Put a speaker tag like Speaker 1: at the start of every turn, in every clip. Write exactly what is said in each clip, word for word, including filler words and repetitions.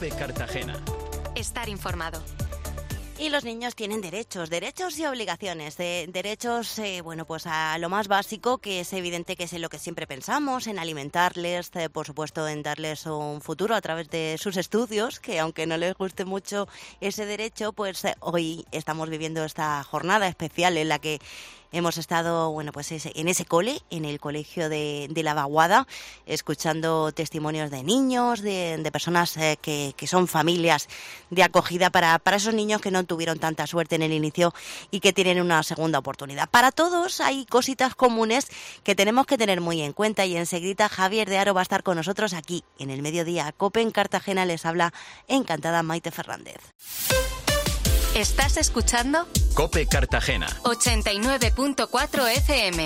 Speaker 1: COPE Cartagena.
Speaker 2: Estar informado.
Speaker 3: Y los niños tienen derechos, derechos y obligaciones. De, derechos, eh, bueno, pues a lo más básico, que es evidente que es en lo que siempre pensamos, en alimentarles, eh, por supuesto en darles un futuro a través de sus estudios, que aunque no les guste mucho ese derecho, pues eh, hoy estamos viviendo esta jornada especial en la que hemos estado, bueno, pues ese, en ese cole, en el colegio de, de La Vaguada, escuchando testimonios de niños, de, de personas eh, que, que son familias de acogida para, para esos niños que no tuvieron tanta suerte en el inicio y que tienen una segunda oportunidad. Para todos hay cositas comunes que tenemos que tener muy en cuenta y enseguida Javier de Haro va a estar con nosotros aquí en el Mediodía. COPE en Cartagena, les habla encantada Maite Fernández.
Speaker 2: ¿Estás escuchando?
Speaker 1: COPE Cartagena.
Speaker 2: ochenta y nueve punto cuatro F M.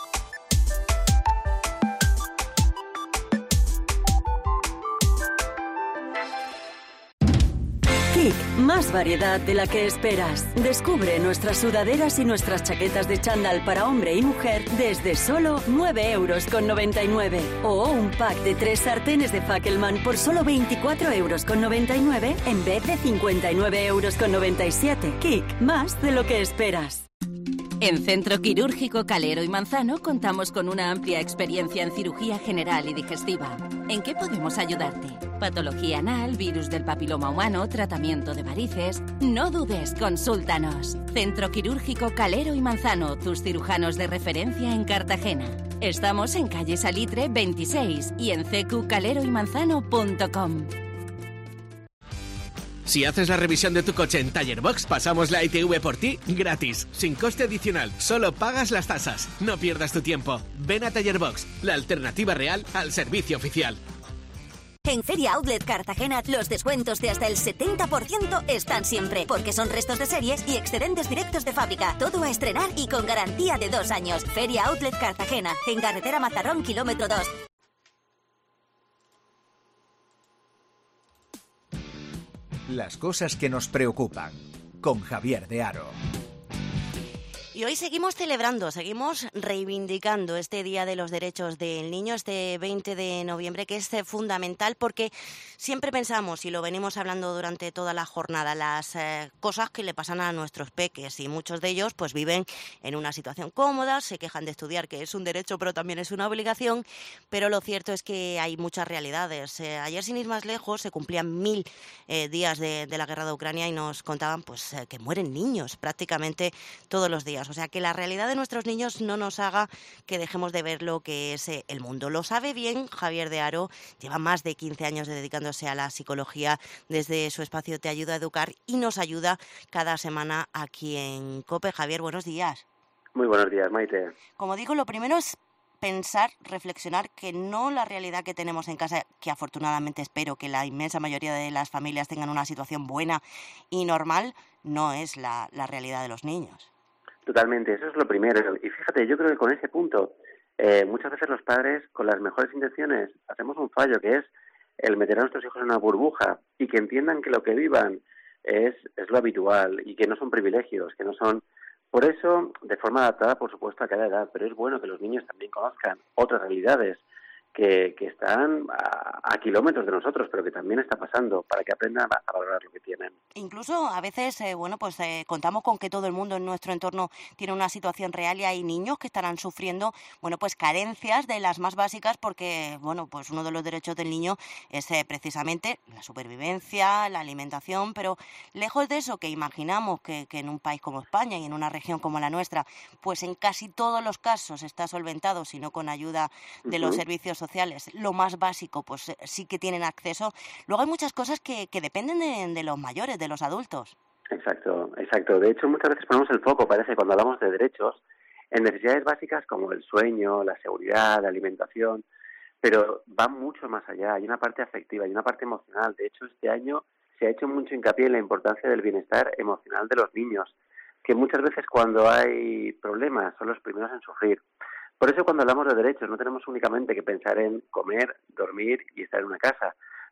Speaker 4: Kik, más variedad de la que esperas. Descubre nuestras sudaderas y nuestras chaquetas de chándal para hombre y mujer desde solo nueve euros con noventa y nueve. O un pack de tres sartenes de Fackelman por solo veinticuatro euros con noventa y nueve en vez de cincuenta y nueve euros con noventa y siete. Kik, más de lo que esperas.
Speaker 5: En Centro Quirúrgico Calero y Manzano contamos con una amplia experiencia en cirugía general y digestiva. ¿En qué podemos ayudarte? Patología anal, virus del papiloma humano, tratamiento de varices. No dudes, consúltanos. Centro Quirúrgico Calero y Manzano, tus cirujanos de referencia en Cartagena. Estamos en calle Salitre veintiséis y en c q calero y manzano punto com.
Speaker 6: Si haces la revisión de tu coche en Taller Box, pasamos la I T V por ti gratis, sin coste adicional. Solo pagas las tasas. No pierdas tu tiempo. Ven a Taller Box, la alternativa real al servicio oficial.
Speaker 7: En Feria Outlet Cartagena, los descuentos de hasta el setenta por ciento están siempre, porque son restos de series y excedentes directos de fábrica. Todo a estrenar y con garantía de dos años. Feria Outlet Cartagena, en carretera Mazarrón, kilómetro dos.
Speaker 8: Las cosas que nos preocupan, con Javier de Haro.
Speaker 3: Y hoy seguimos celebrando, seguimos reivindicando este Día de los Derechos del Niño, este veinte de noviembre, que es fundamental porque siempre pensamos, y lo venimos hablando durante toda la jornada, las eh, cosas que le pasan a nuestros peques, y muchos de ellos pues viven en una situación cómoda, se quejan de estudiar, que es un derecho pero también es una obligación, pero lo cierto es que hay muchas realidades. Eh, ayer, sin ir más lejos, se cumplían mil eh, días de, de la guerra de Ucrania y nos contaban pues eh, que mueren niños prácticamente todos los días. O sea, que la realidad de nuestros niños no nos haga que dejemos de ver lo que es eh, el mundo. Lo sabe bien Javier de Haro, lleva más de quince años dedicándose a la psicología desde su espacio Te Ayuda a Educar y nos ayuda cada semana aquí en COPE. Javier, buenos días.
Speaker 9: Muy buenos días, Maite.
Speaker 3: Como digo, lo primero es pensar, reflexionar que no la realidad que tenemos en casa, que afortunadamente espero que la inmensa mayoría de las familias tengan una situación buena y normal, no es la, la realidad de los niños.
Speaker 9: Totalmente, eso es lo primero. Y fíjate, yo creo que con ese punto, eh, muchas veces los padres, con las mejores intenciones, hacemos un fallo, que es el meter a nuestros hijos en una burbuja y que entiendan que lo que vivan es, es lo habitual y que no son privilegios, que no son... Por eso, de forma adaptada, por supuesto, a cada edad, pero es bueno que los niños también conozcan otras realidades que, que están a, a kilómetros de nosotros, pero que también está pasando, para que aprendan a, a valorar lo que tienen.
Speaker 3: Incluso a veces, eh, bueno, pues eh, contamos con que todo el mundo en nuestro entorno tiene una situación real y hay niños que estarán sufriendo, bueno, pues carencias de las más básicas porque, bueno, pues uno de los derechos del niño es eh, precisamente la supervivencia, la alimentación, pero lejos de eso que imaginamos que, que en un país como España y en una región como la nuestra, pues en casi todos los casos está solventado, si no con ayuda de uh-huh. los servicios sociales, lo más básico, pues sí que tienen acceso. Luego hay muchas cosas que, que dependen de, de los mayores, de los adultos.
Speaker 9: Exacto, exacto. De hecho, muchas veces ponemos el foco, parece, cuando hablamos de derechos, en necesidades básicas como el sueño, la seguridad, la alimentación, pero va mucho más allá. Hay una parte afectiva, hay una parte emocional. De hecho, este año se ha hecho mucho hincapié en la importancia del bienestar emocional de los niños, que muchas veces cuando hay problemas son los primeros en sufrir. Por eso cuando hablamos de derechos no tenemos únicamente que pensar en comer, dormir y estar en una casa.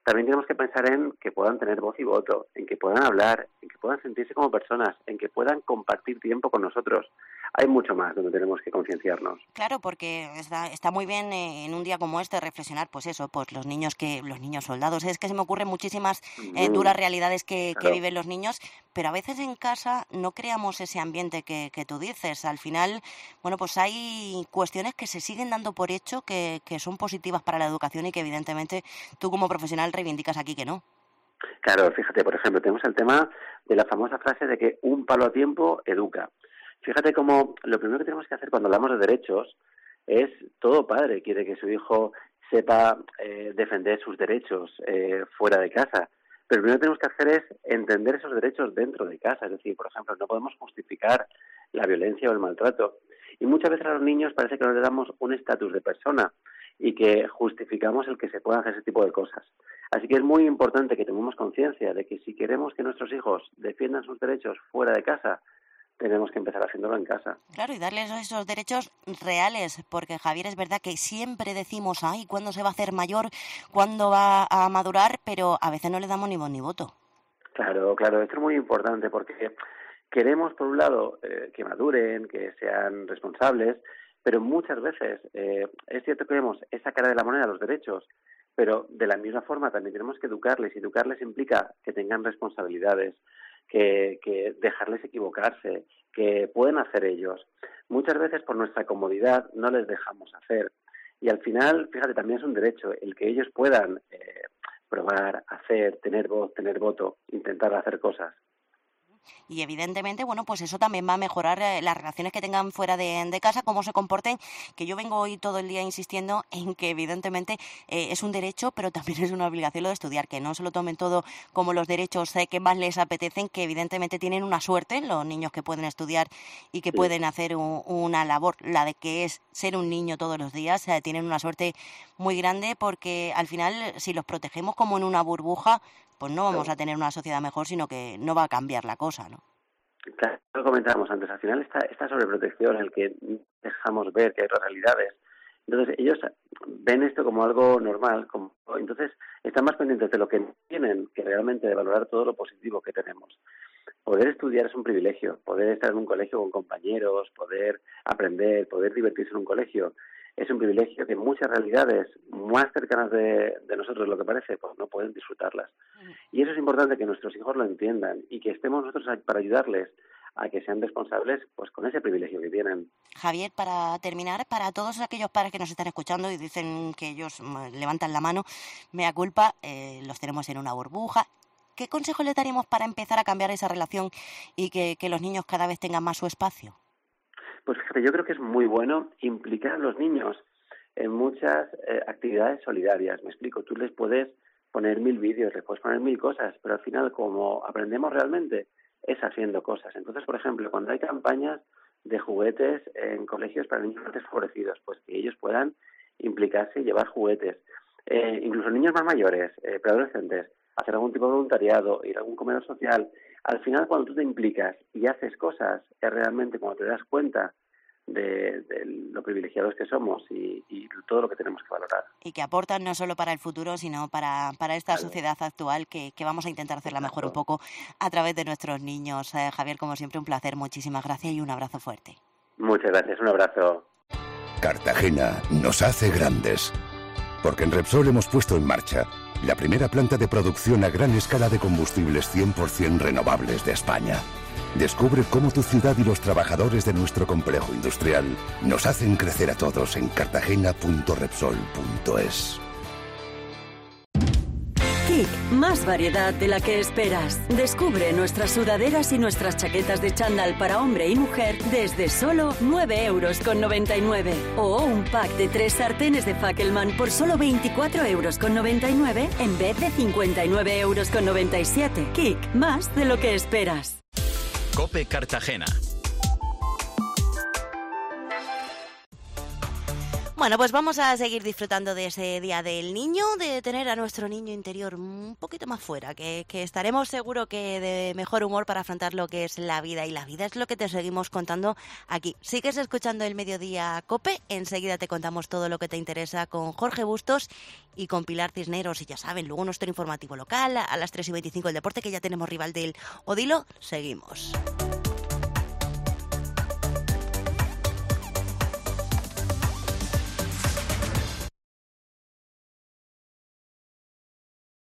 Speaker 9: también tenemos que pensar en que puedan tener voz y voto, en que puedan hablar, en que puedan sentirse como personas, en que puedan compartir tiempo con nosotros. Hay mucho más donde tenemos que concienciarnos.
Speaker 3: Claro, porque está, está muy bien eh, en un día como este reflexionar, pues eso, pues los niños que los niños soldados. Es que se me ocurren muchísimas eh, duras realidades que, claro. que viven los niños, pero a veces en casa no creamos ese ambiente que, que tú dices. Al final, bueno, pues hay cuestiones que se siguen dando por hecho que, que son positivas para la educación y que evidentemente tú como profesional reivindicas aquí que no.
Speaker 9: Claro, fíjate, por ejemplo, tenemos el tema de la famosa frase de que un palo a tiempo educa. Fíjate cómo lo primero que tenemos que hacer cuando hablamos de derechos es, todo padre quiere que su hijo sepa eh, defender sus derechos eh, fuera de casa. Pero lo primero que tenemos que hacer es entender esos derechos dentro de casa. Es decir, por ejemplo, no podemos justificar la violencia o el maltrato. Y muchas veces a los niños parece que no les damos un estatus de persona y que justificamos el que se puedan hacer ese tipo de cosas. Así que es muy importante que tomemos conciencia de que si queremos que nuestros hijos defiendan sus derechos fuera de casa, tenemos que empezar haciéndolo en casa.
Speaker 3: Claro, y darles esos derechos reales, porque Javier, es verdad que siempre decimos, ay, ¿cuándo se va a hacer mayor? ¿Cuándo va a madurar? Pero a veces no le damos ni voz ni voto.
Speaker 9: Claro, claro, esto es muy importante porque queremos, por un lado, eh, que maduren, que sean responsables, pero muchas veces eh, es cierto que vemos esa cara de la moneda, los derechos, pero de la misma forma también tenemos que educarles, y educarles implica que tengan responsabilidades, Que, que dejarles equivocarse, que pueden hacer ellos. Muchas veces por nuestra comodidad no les dejamos hacer. Y al final, fíjate, también es un derecho el que ellos puedan eh, probar, hacer, tener voz, tener voto, intentar hacer cosas.
Speaker 3: Y evidentemente, bueno, pues eso también va a mejorar eh, las relaciones que tengan fuera de, de casa, cómo se comporten, que yo vengo hoy todo el día insistiendo en que evidentemente eh, es un derecho, pero también es una obligación lo de estudiar, que no se lo tomen todo como los derechos eh, que más les apetecen, que evidentemente tienen una suerte los niños que pueden estudiar y que sí. pueden hacer un, una labor, la de que es ser un niño todos los días, eh, tienen una suerte muy grande, porque al final si los protegemos como en una burbuja, pues no vamos a tener una sociedad mejor, sino que no va a cambiar la cosa, ¿no?
Speaker 9: Claro, lo comentábamos antes, al final esta, esta sobreprotección, el que dejamos ver que hay otras realidades, entonces ellos ven esto como algo normal, como, entonces están más pendientes de lo que tienen que realmente de valorar todo lo positivo que tenemos. Poder estudiar es un privilegio, poder estar en un colegio con compañeros, poder aprender, poder divertirse en un colegio, es un privilegio que muchas realidades más cercanas de, de nosotros de lo que parece, pues no pueden disfrutarlas. Y eso es importante que nuestros hijos lo entiendan y que estemos nosotros para ayudarles a que sean responsables pues con ese privilegio que tienen.
Speaker 3: Javier, para terminar, para todos aquellos padres que nos están escuchando y dicen que ellos levantan la mano, mea culpa, eh, los tenemos en una burbuja, ¿qué consejo le daríamos para empezar a cambiar esa relación y que, que los niños cada vez tengan más su espacio?
Speaker 9: Pues fíjate, yo creo que es muy bueno implicar a los niños en muchas eh, actividades solidarias. Me explico, tú les puedes poner mil vídeos, les puedes poner mil cosas, pero al final como aprendemos realmente es haciendo cosas. Entonces, por ejemplo, cuando hay campañas de juguetes en colegios para niños más desfavorecidos, pues que ellos puedan implicarse y llevar juguetes. Eh, incluso niños más mayores, eh, preadolescentes, hacer algún tipo de voluntariado, ir a algún comedor social. Al final, cuando tú te implicas y haces cosas, es realmente cuando te das cuenta de, de lo privilegiados que somos y, y todo lo que tenemos que valorar.
Speaker 3: Y que aportan no solo para el futuro, sino para, para esta claro. sociedad actual que, que vamos a intentar hacerla Exacto. mejor un poco a través de nuestros niños. Eh, Javier, como siempre, un placer. Muchísimas gracias y un abrazo fuerte.
Speaker 9: Muchas gracias. Un abrazo.
Speaker 10: Cartagena nos hace grandes. Porque en Repsol hemos puesto en marcha la primera planta de producción a gran escala de combustibles cien por ciento renovables de España. Descubre cómo tu ciudad y los trabajadores de nuestro complejo industrial nos hacen crecer a todos en cartagena punto repsol punto es.
Speaker 4: Kik, más variedad de la que esperas. Descubre nuestras sudaderas y nuestras chaquetas de chándal para hombre y mujer desde solo nueve euros con noventa y nueve. O un pack de tres sartenes de Fackelman por solo veinticuatro euros con noventa y nueve en vez de cincuenta y nueve euros con noventa y siete. Kik, más de lo que esperas.
Speaker 1: COPE Cartagena.
Speaker 3: Bueno, pues vamos a seguir disfrutando de ese Día del Niño, de tener a nuestro niño interior un poquito más fuera, que, que estaremos seguro que de mejor humor para afrontar lo que es la vida. Y la vida es lo que te seguimos contando aquí. Sigues escuchando el Mediodía COPE, enseguida te contamos todo lo que te interesa con Jorge Bustos y con Pilar Cisneros. Y ya saben, luego nuestro informativo local, a las tres y veinticinco el deporte, que ya tenemos rival del Odilo. Seguimos.